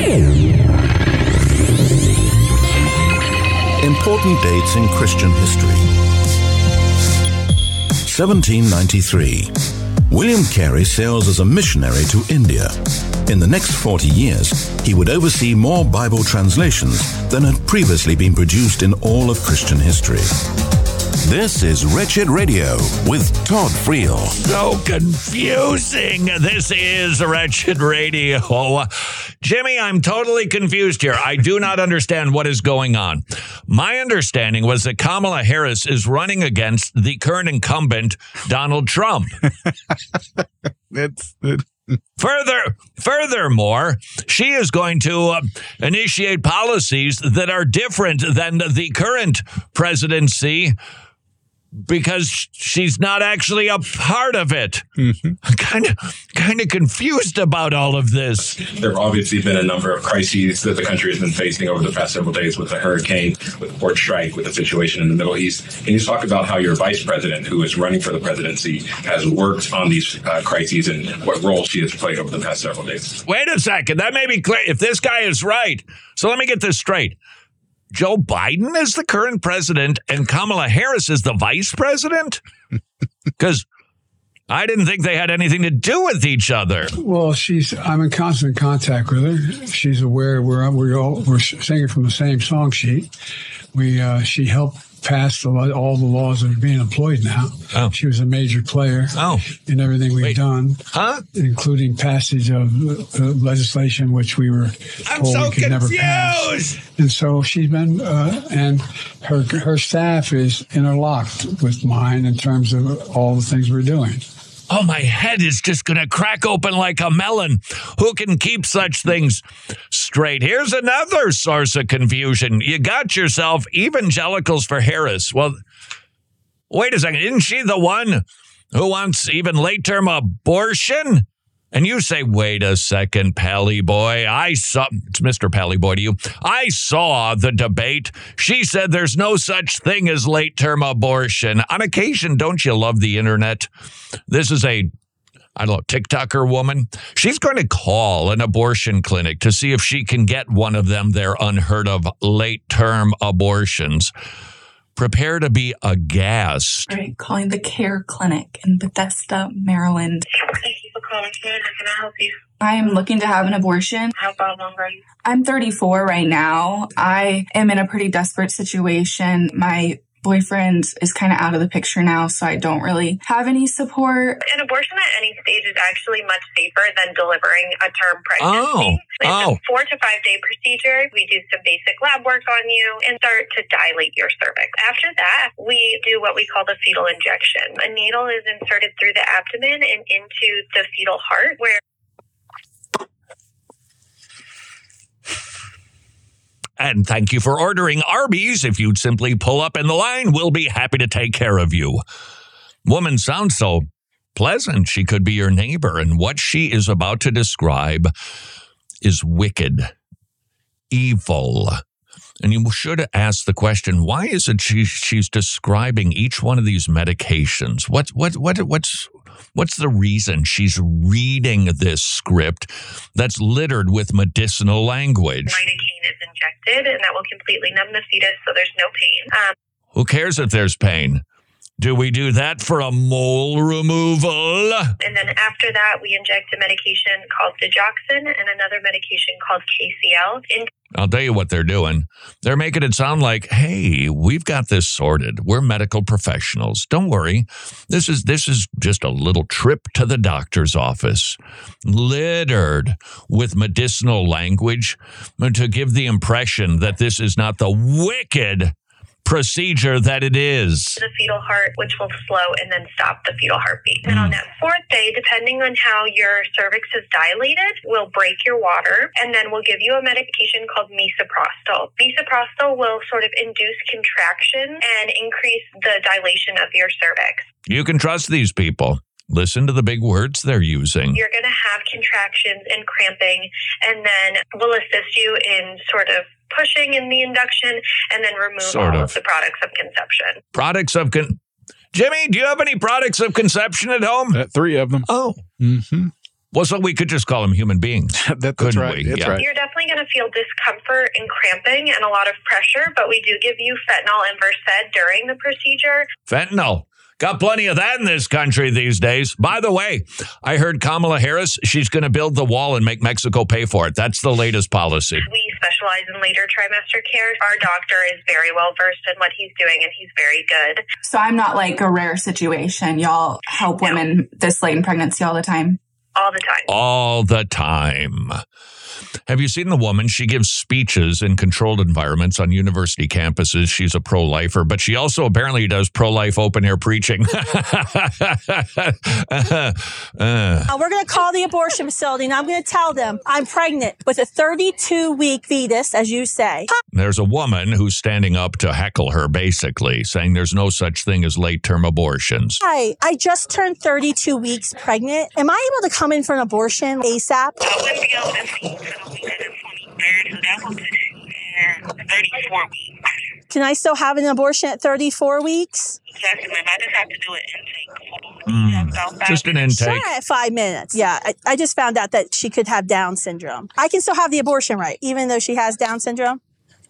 Important dates in Christian history. 1793. William Carey sails as a missionary to India. In the next 40 years, he would oversee more Bible translations than had previously been produced in all of Christian history. This is Wretched Radio with Todd Friel. So confusing. This is Wretched Radio. Jimmy, I'm totally confused here. I do not understand what is going on. My understanding was that Kamala Harris is running against the current incumbent, Donald Trump. Furthermore, she is going to initiate policies that are different than the current presidency because she's not actually a part of it. Kind of confused about all of this. There have obviously been a number of crises that the country has been facing over the past several days with the hurricane, with the port strike, with the situation in the Middle East. Can you talk about how your vice president, who is running for the presidency, has worked on these crises and what role she has played over the past several days? Wait a second. That may be clear if this guy is right. So let me get this straight. Joe Biden is the current president and Kamala Harris is the vice president? Because I didn't think they had anything to do with each other. Well, I'm in constant contact with her. She's aware we're singing from the same song sheet. She helped pass all the laws that are being employed now. Oh. She was a major player in everything we've done, including passage of legislation which we were told we could never pass. And so she's been, and her staff is interlocked with mine in terms of all the things we're doing. Oh, my head is just going to crack open like a melon. Who can keep such things straight? Here's another source of confusion. You got yourself evangelicals for Harris. Well, wait a second. Isn't she the one who wants even late-term abortion? And you say, wait a second, Pally Boy. It's Mr. Pally Boy to you. I saw the debate. She said there's no such thing as late-term abortion. On occasion, don't you love the internet? This is TikToker woman. She's going to call an abortion clinic to see if she can get one of them their unheard of late-term abortions. Prepare to be aghast. All right, calling the Care Clinic in Bethesda, Maryland. Thank you for calling Care. How can I help you? I am looking to have an abortion. How far along are you? I'm 34 right now. I am in a pretty desperate situation. My boyfriend is kind of out of the picture now, so I don't really have any support. An abortion at any stage is actually much safer than delivering a term pregnancy. It's a 4 to 5 day procedure. We do some basic lab work on you and start to dilate your cervix. After that, we do what we call the fetal injection. A needle is inserted through the abdomen and into the fetal heart where And thank you for ordering Arby's. If you'd simply pull up in the line, we'll be happy to take care of you. Woman sounds so pleasant. She could be your neighbor. And what she is about to describe is wicked, evil. And you should ask the question, why is it she's describing each one of these medications? What's the reason she's reading this script that's littered with medicinal language? Lidocaine is injected, and that will completely numb the fetus, so there's no pain. Who cares if there's pain? Do we do that for a mole removal? And then after that, we inject a medication called digoxin and another medication called KCL. I'll tell you what they're doing. They're making it sound like, hey, we've got this sorted. We're medical professionals. Don't worry. This is just a little trip to the doctor's office, littered with medicinal language to give the impression that this is not the wicked procedure that it is. The fetal heart, which will slow and then stop the fetal heartbeat. And on that fourth day, depending on how your cervix is dilated, we'll break your water, and then we'll give you a medication called misoprostol. Misoprostol will sort of induce contraction and increase the dilation of your cervix. You can trust these people. Listen to the big words they're using. You're going to have contractions and cramping, and then we'll assist you in sort of pushing in the induction and then remove all of the products of conception. Jimmy, do you have any products of conception at home? 3 of them. Oh. Mm-hmm. Well, so we could just call them human beings. That's right. That's right. You're definitely going to feel discomfort and cramping and a lot of pressure, but we do give you fentanyl and Versed during the procedure. Fentanyl. Got plenty of that in this country these days. By the way, I heard Kamala Harris, she's going to build the wall and make Mexico pay for it. That's the latest policy. We specialize in later trimester care. Our doctor is very well versed in what he's doing, and he's very good. So I'm not like a rare situation. Y'all help women this late in pregnancy all the time? All the time. All the time. Have you seen the woman? She gives speeches in controlled environments on university campuses. She's a pro-lifer, but she also apparently does pro-life open-air preaching. We're going to call the abortion facility, and I'm going to tell them I'm pregnant with a 32-week fetus, as you say. There's a woman who's standing up to heckle her, basically, saying there's no such thing as late-term abortions. Hi, I just turned 32 weeks pregnant. Am I able to come in for an abortion ASAP? I wouldn't be able to see until we said the 23rd, so that will put you 34 weeks. Can I still have an abortion at 34 weeks? Yes, ma'am. I just have to do an intake. Just an intake. Sure, at 5 minutes. Yeah, I just found out that she could have Down syndrome. I can still have the abortion, right, even though she has Down syndrome?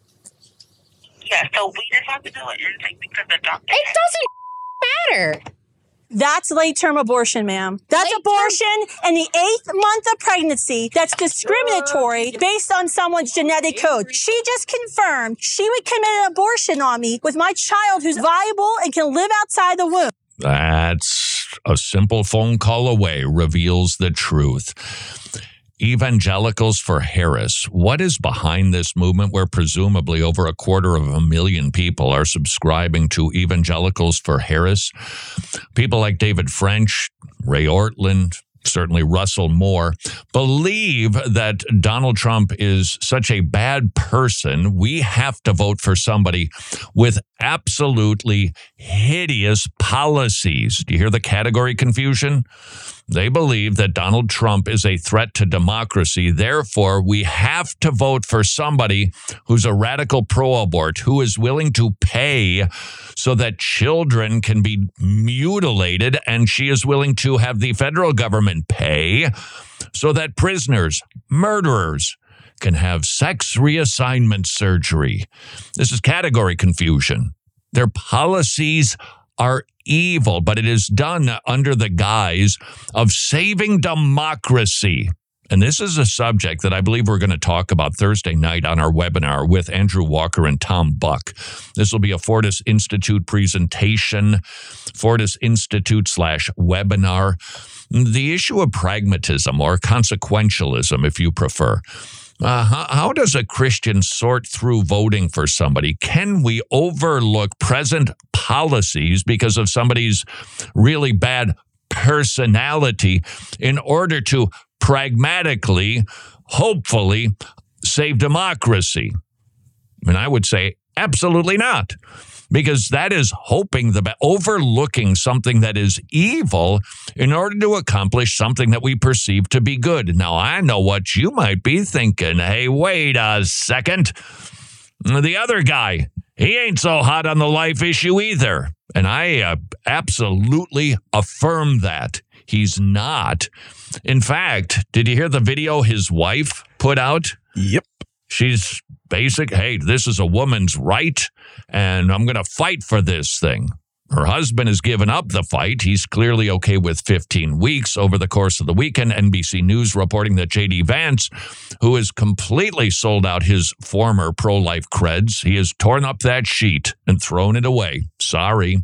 Yeah, so we just have to do an intake because the doctor... It doesn't matter. That's late-term abortion, ma'am. That's abortion in the 8th month of pregnancy. That's discriminatory based on someone's genetic code. She just confirmed she would commit an abortion on me with my child who's viable and can live outside the womb. That's a simple phone call away, reveals the truth. Evangelicals for Harris. What is behind this movement where presumably over 250,000 people are subscribing to Evangelicals for Harris? People like David French, Ray Ortland, certainly Russell Moore, believe that Donald Trump is such a bad person, we have to vote for somebody with absolutely hideous policies. Do you hear the category confusion? They believe that Donald Trump is a threat to democracy. Therefore, we have to vote for somebody who's a radical pro-abort, who is willing to pay so that children can be mutilated, and she is willing to have the federal government pay so that prisoners, murderers, can have sex reassignment surgery. This is category confusion. Their policies are evil, but it is done under the guise of saving democracy. And this is a subject that I believe we're going to talk about Thursday night on our webinar with Andrew Walker and Tom Buck. This will be a Fortis Institute presentation, Fortis Institute/webinar. The issue of pragmatism or consequentialism, if you prefer. How does a Christian sort through voting for somebody? Can we overlook present policies because of somebody's really bad personality in order to pragmatically, hopefully, save democracy? And I would say absolutely not. Because that is overlooking something that is evil in order to accomplish something that we perceive to be good. Now, I know what you might be thinking. Hey, wait a second. The other guy, he ain't so hot on the life issue either. And I absolutely affirm that. He's not. In fact, did you hear the video his wife put out? Yep. She's hey, this is a woman's right, and I'm going to fight for this thing. Her husband has given up the fight. He's clearly okay with 15 weeks. Over the course of the weekend, NBC News reporting that J.D. Vance, who has completely sold out his former pro-life creds, he has torn up that sheet and thrown it away. Sorry.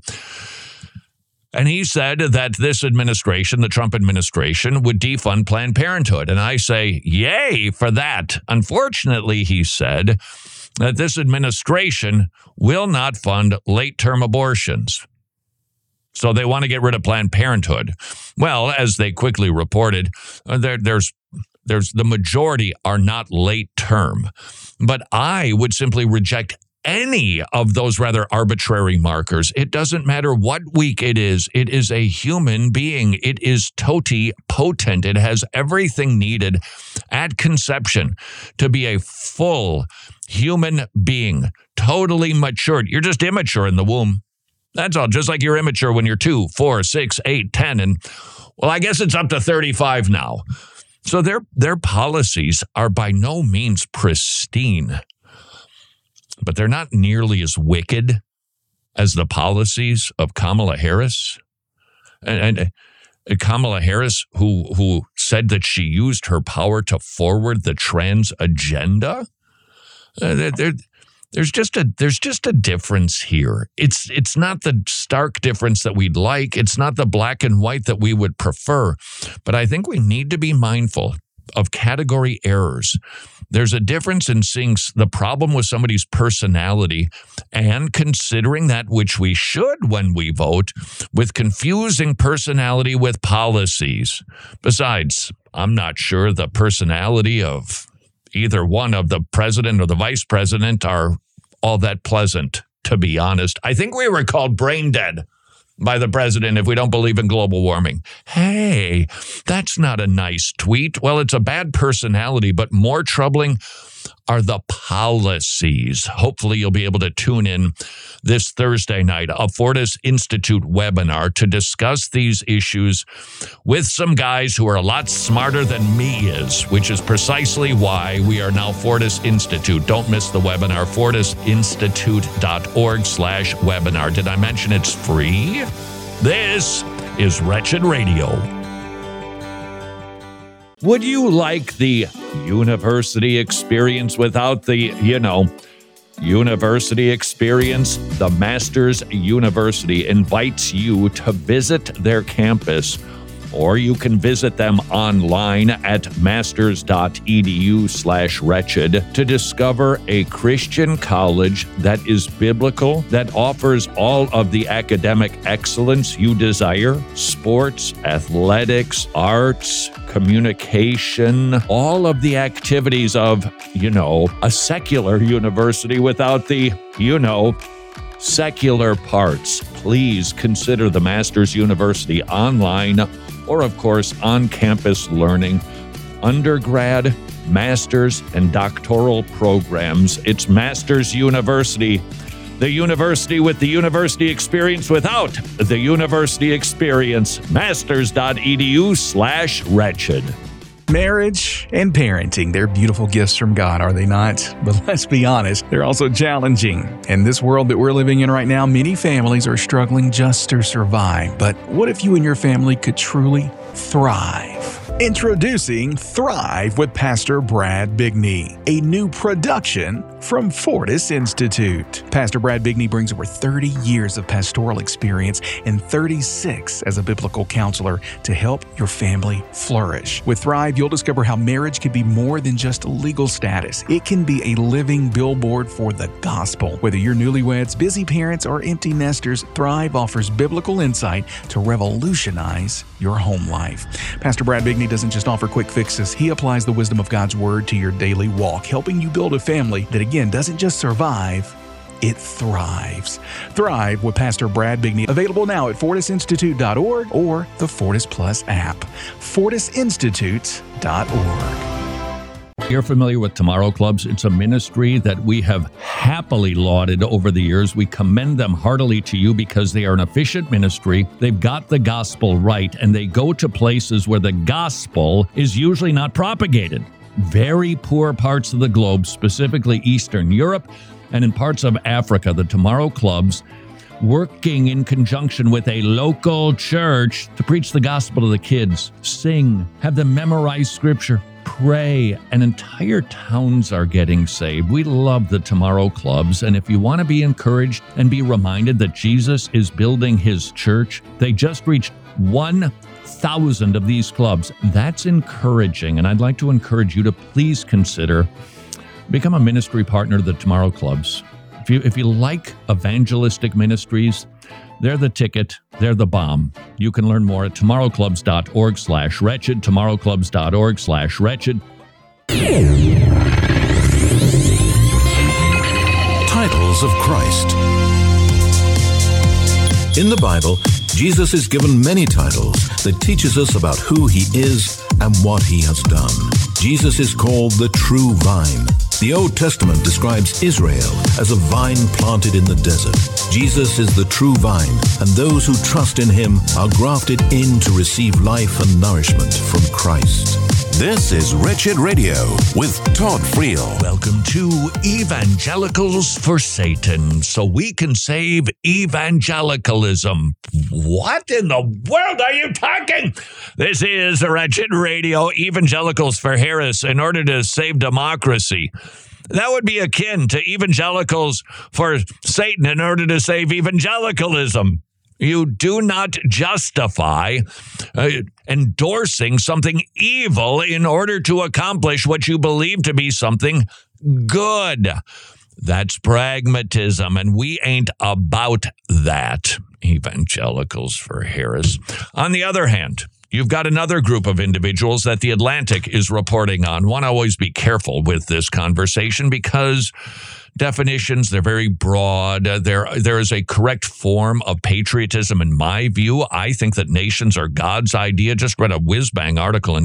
And he said that this administration, the Trump administration, would defund Planned Parenthood. And I say, yay for that. Unfortunately, he said that this administration will not fund late-term abortions. So they want to get rid of Planned Parenthood. Well, as they quickly reported, there's the majority are not late-term. But I would simply reject any of those rather arbitrary markers. It doesn't matter what week it is a human being. It is totipotent. It has everything needed at conception to be a full human being, totally matured. You're just immature in the womb. That's all, just like you're immature when you're 2, 4, 6, 8, 10, and well, I guess it's up to 35 now. So their policies are by no means pristine, but they're not nearly as wicked as the policies of Kamala Harris. And Kamala Harris, who said that she used her power to forward the trans agenda. There's just a difference here. It's not the stark difference that we'd like. It's not the black and white that we would prefer. But I think we need to be mindful of category errors. There's a difference in seeing the problem with somebody's personality and considering that, which we should when we vote, with confusing personality with policies. Besides, I'm not sure the personality of either one of the president or the vice president are all that pleasant, to be honest. I think we were called brain dead by the president if we don't believe in global warming. Hey, that's not a nice tweet. Well, it's a bad personality, but more troubling are the policies. Hopefully you'll be able to tune in this Thursday night, a Fortis Institute webinar to discuss these issues with some guys who are a lot smarter than me is, which is precisely why we are now Fortis Institute. Don't miss the webinar, fortisinstitute.org/webinar. Did I mention it's free? This is Wretched Radio. Would you like the university experience without the, university experience? The Masters University invites you to visit their campus, or you can visit them online at masters.edu/wretched to discover a Christian college that is biblical, that offers all of the academic excellence you desire: sports, athletics, arts, communication, all of the activities of, a secular university without the, secular parts. Please consider the Masters University online or, of course, on-campus learning, undergrad, master's, and doctoral programs. It's Masters University, the university with the university experience without the university experience. Masters.edu/wretched. Marriage and parenting, they're beautiful gifts from God, are they not? But let's be honest, they're also challenging. In this world that we're living in right now, many families are struggling just to survive. But what if you and your family could truly thrive? Introducing Thrive with Pastor Brad Bigney, a new production from Fortis Institute. Pastor Brad Bigney brings over 30 years of pastoral experience and 36 as a biblical counselor to help your family flourish. With Thrive, you'll discover how marriage can be more than just a legal status. It can be a living billboard for the gospel. Whether you're newlyweds, busy parents, or empty nesters, Thrive offers biblical insight to revolutionize your home life. Pastor Brad Bigney doesn't just offer quick fixes. He applies the wisdom of God's word to your daily walk, helping you build a family that, again, doesn't just survive, it thrives. Thrive with Pastor Brad Bigney. Available now at fortisinstitute.org or the Fortis Plus app. fortisinstitute.org. You're familiar with Tomorrow Clubs. It's a ministry that we have happily lauded over the years. We commend them heartily to you because they are an efficient ministry. They've got the gospel right, and they go to places where the gospel is usually not propagated. Very poor parts of the globe, specifically Eastern Europe and in parts of Africa. The Tomorrow Clubs, working in conjunction with a local church to preach the gospel to the kids, sing, have them memorize scripture, pray, and entire towns are getting saved. We love the Tomorrow Clubs, and if you want to be encouraged and be reminded that Jesus is building his church, they just reached 1,000 of these clubs. That's encouraging, and I'd like to encourage you to please consider become a ministry partner to the Tomorrow Clubs. If you like evangelistic ministries, they're the ticket, they're the bomb. You can learn more at tomorrowclubs.org/wretched, tomorrowclubs.org/wretched. Titles of Christ. In the Bible, Jesus is given many titles that teaches us about who he is and what he has done. Jesus is called the true vine. The Old Testament describes Israel as a vine planted in the desert. Jesus is the true vine, and those who trust in him are grafted in to receive life and nourishment from Christ. This is Wretched Radio with Todd Friel. Welcome to Evangelicals for Satan, so we can save evangelicalism. What in the world are you talking? This is Wretched Radio, Evangelicals for Harris, in order to save democracy. That would be akin to Evangelicals for Satan in order to save evangelicalism. You do not justify endorsing something evil in order to accomplish what you believe to be something good. That's pragmatism, and we ain't about that. Evangelicals for Harris. On the other hand, you've got another group of individuals that The Atlantic is reporting on. Want to always be careful with this conversation because definitions, they're very broad. There is a correct form of patriotism in my view. I think that nations are God's idea. Just read a whiz-bang article in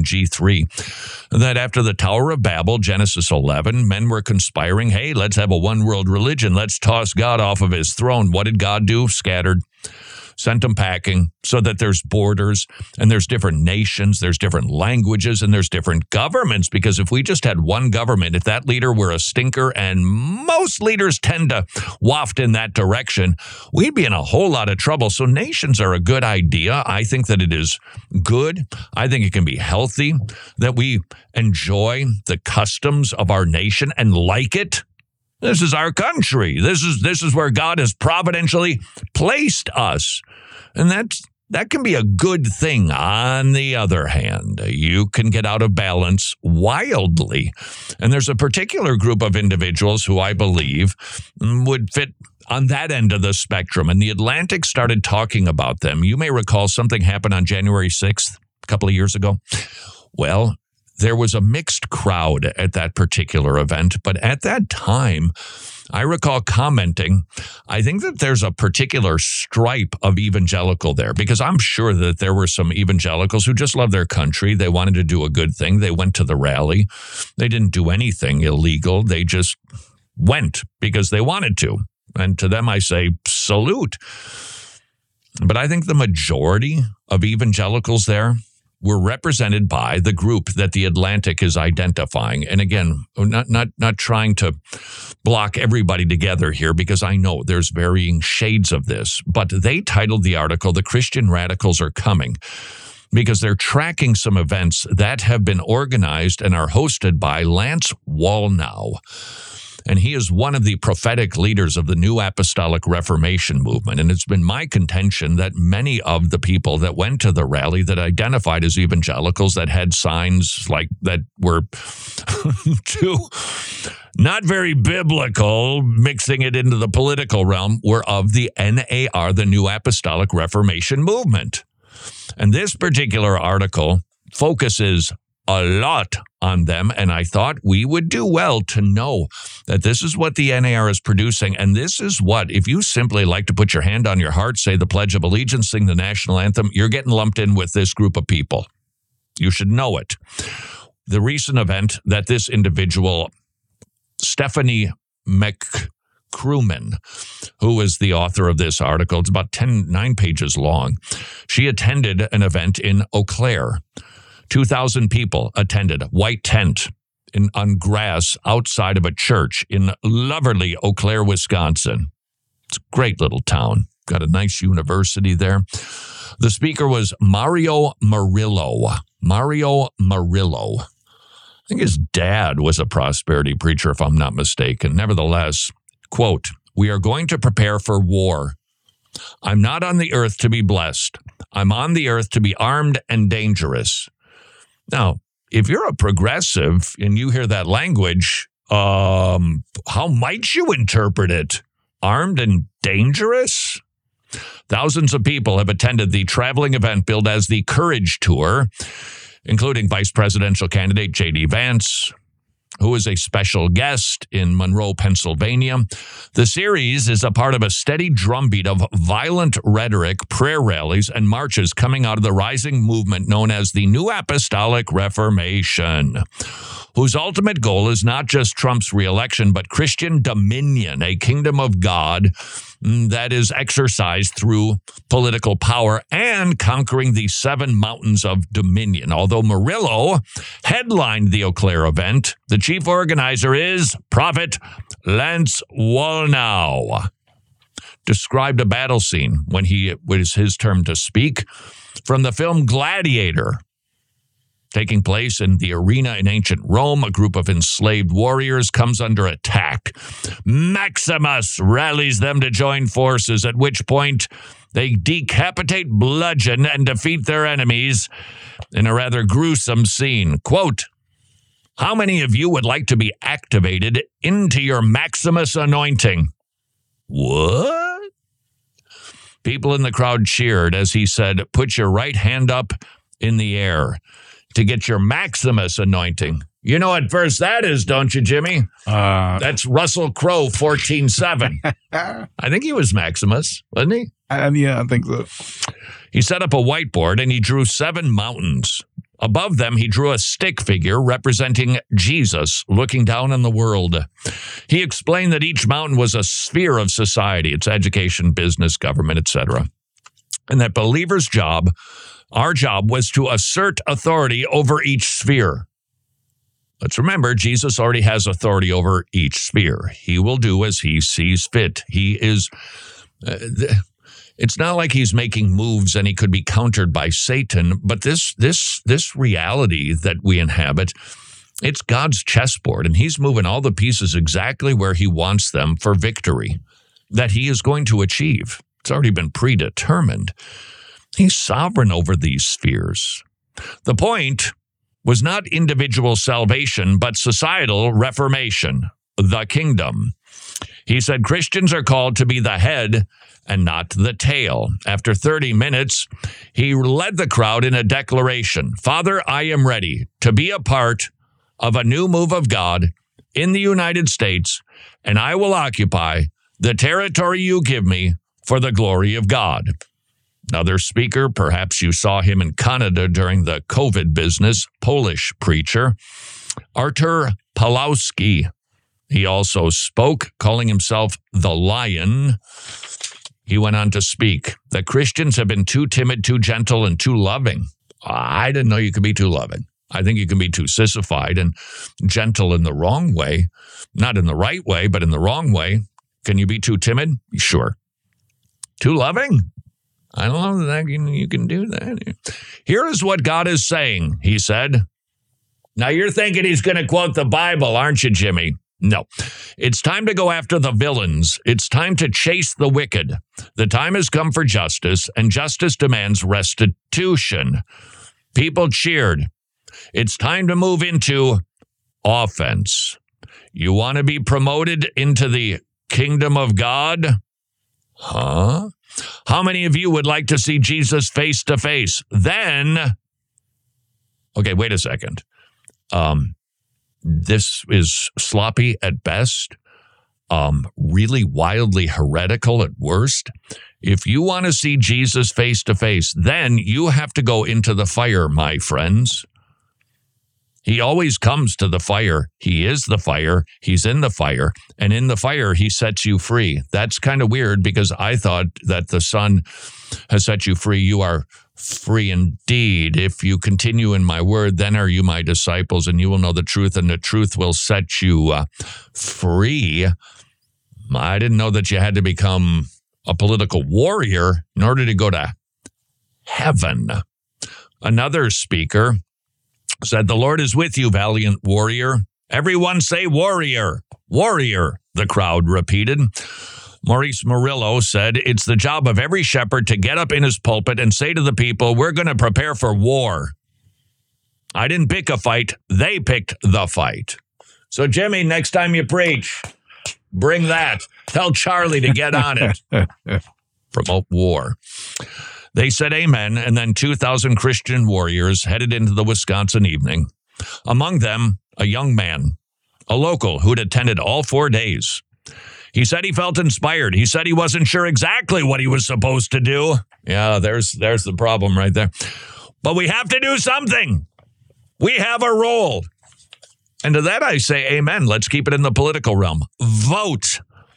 G3 that after the Tower of Babel, Genesis 11, men were conspiring, hey, let's have a one-world religion. Let's toss God off of his throne. What did God do? Scattered. Sent them packing so that there's borders and there's different nations, there's different languages, and there's different governments. Because if we just had one government, if that leader were a stinker, and most leaders tend to waft in that direction, we'd be in a whole lot of trouble. So nations are a good idea. I think that it is good. I think it can be healthy that we enjoy the customs of our nation and like it. This is our country. This is where God has providentially placed us. And that can be a good thing. On the other hand, you can get out of balance wildly. And there's a particular group of individuals who I believe would fit on that end of the spectrum. And The Atlantic started talking about them. You may recall something happened on January 6th, a couple of years ago. Well, there was a mixed crowd at that particular event, but at that time, I recall commenting, I think that there's a particular stripe of evangelical there, because I'm sure that there were some evangelicals who just love their country. They wanted to do a good thing. They went to the rally. They didn't do anything illegal. They just went because they wanted to. And to them, I say, salute. But I think the majority of evangelicals there were represented by the group that The Atlantic is identifying. And again, not trying to block everybody together here, because I know there's varying shades of this, but they titled the article, "The Christian Radicals Are Coming," because they're tracking some events that have been organized and are hosted by Lance Wallnau. And he is one of the prophetic leaders of the New Apostolic Reformation movement. And it's been my contention that many of the people that went to the rally that identified as evangelicals, that had signs like that were not very biblical, mixing it into the political realm, were of the NAR, the New Apostolic Reformation movement. And this particular article focuses a lot on them, and I thought we would do well to know that this is what the NAR is producing, and this is what, if you simply like to put your hand on your heart, say the Pledge of Allegiance, sing the national anthem, you're getting lumped in with this group of people. You should know it. The recent event that this individual, Stephanie McCruman, who is the author of this article, it's about 9 pages long, she attended an event in Eau Claire. 2,000 people attended, white tent on grass outside of a church in lovely Eau Claire, Wisconsin. It's a great little town. Got a nice university there. The speaker was Mario Murillo. Mario Murillo. I think his dad was a prosperity preacher, if I'm not mistaken. Nevertheless, quote, "We are going to prepare for war. I'm not on the earth to be blessed. I'm on the earth to be armed and dangerous." Now, if you're a progressive and you hear that language, how might you interpret it? Armed and dangerous? Thousands of people have attended the traveling event billed as the Courage Tour, including vice presidential candidate J.D. Vance, who is a special guest in Monroe, Pennsylvania. The series is a part of a steady drumbeat of violent rhetoric, prayer rallies, and marches coming out of the rising movement known as the New Apostolic Reformation, whose ultimate goal is not just Trump's reelection, but Christian dominion, a kingdom of God that is exercised through political power and conquering the 7 mountains of dominion. Although Murillo headlined the Eau Claire event, the chief organizer is Prophet Lance Wallnau. Described a battle scene when it was his turn to speak from the film Gladiator. Taking place in the arena in ancient Rome, a group of enslaved warriors comes under attack. Maximus rallies them to join forces, at which point they decapitate, bludgeon, and defeat their enemies in a rather gruesome scene. Quote, "How many of you would like to be activated into your Maximus anointing?" What? People in the crowd cheered as he said, "Put your right hand up in the air to get your Maximus anointing." You know what verse that is, don't you, Jimmy? That's Russell Crowe 14:7. I think he was Maximus, wasn't he? Yeah, I think so. He set up a whiteboard and he drew 7 mountains. Above them, he drew a stick figure representing Jesus looking down on the world. He explained that each mountain was a sphere of society, its education, business, government, etc., and that believers' job, our job, was to assert authority over each sphere. Let's remember, Jesus already has authority over each sphere. He will do as he sees fit. He is... It's not like he's making moves and he could be countered by Satan, but this reality that we inhabit, it's God's chessboard, and he's moving all the pieces exactly where he wants them for victory that he is going to achieve. It's already been predetermined. He's sovereign over these spheres. The point was not individual salvation, but societal reformation, the kingdom. He said Christians are called to be the head and not the tail. After 30 minutes, he led the crowd in a declaration. "Father, I am ready to be a part of a new move of God in the United States, and I will occupy the territory you give me for the glory of God." Another speaker, perhaps you saw him in Canada during the COVID business, Polish preacher, Artur Pawlowski. He also spoke, calling himself the Lion. He went on to speak that Christians have been too timid, too gentle, and too loving. I didn't know you could be too loving. I think you can be too sissified and gentle in the wrong way. Not in the right way, but in the wrong way. Can you be too timid? Sure. Too loving? I don't know that you can do that. Here is what God is saying, he said. Now you're thinking he's going to quote the Bible, aren't you, Jimmy? No. It's time to go after the villains. It's time to chase the wicked. The time has come for justice, and justice demands restitution. People cheered. It's time to move into offense. You want to be promoted into the kingdom of God? Huh? How many of you would like to see Jesus face to face? Then, okay, wait a second. This is sloppy at best, really wildly heretical at worst. If you want to see Jesus face to face, then you have to go into the fire, my friends. He always comes to the fire. He is the fire. He's in the fire. And in the fire, he sets you free. That's kind of weird because I thought that the Son has set you free. You are free indeed. If you continue in my word, then are you my disciples, and you will know the truth, and the truth will set you free. I didn't know that you had to become a political warrior in order to go to heaven. Another speaker said, "The Lord is with you, valiant warrior." Everyone say warrior, warrior, the crowd repeated. Maurice Murillo said, "It's the job of every shepherd to get up in his pulpit and say to the people, we're going to prepare for war. I didn't pick a fight. They picked the fight." So, Jimmy, next time you preach, bring that. Tell Charlie to get on it. Promote war. They said amen, and then 2,000 Christian warriors headed into the Wisconsin evening. Among them, a young man, a local who'd attended all 4 days. He said he felt inspired. He said he wasn't sure exactly what he was supposed to do. Yeah, there's the problem right there. But we have to do something. We have a role. And to that I say amen. Let's keep it in the political realm. Vote.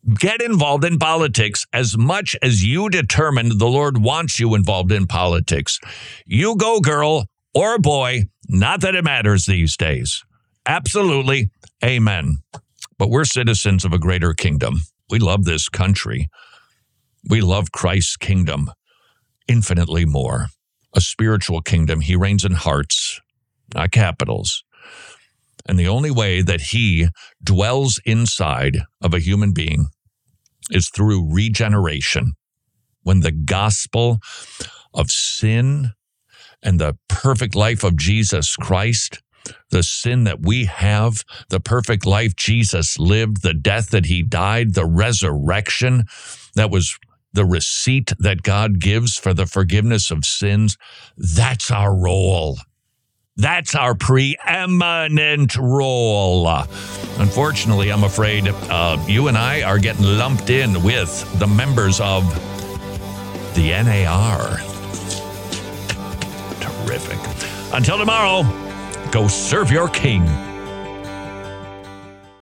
Get involved in politics as much as you determine the Lord wants you involved in politics. You go, girl or boy, not that it matters these days. Absolutely. Amen. But we're citizens of a greater kingdom. We love this country. We love Christ's kingdom infinitely more. A spiritual kingdom. He reigns in hearts, not capitals. And the only way that he dwells inside of a human being is through regeneration. When the gospel of sin and the perfect life of Jesus Christ, the sin that we have, the perfect life Jesus lived, the death that he died, the resurrection that was the receipt that God gives for the forgiveness of sins, that's our role. That's our preeminent role. Unfortunately, I'm afraid you and I are getting lumped in with the members of the NAR. Terrific. Until tomorrow, go serve your king.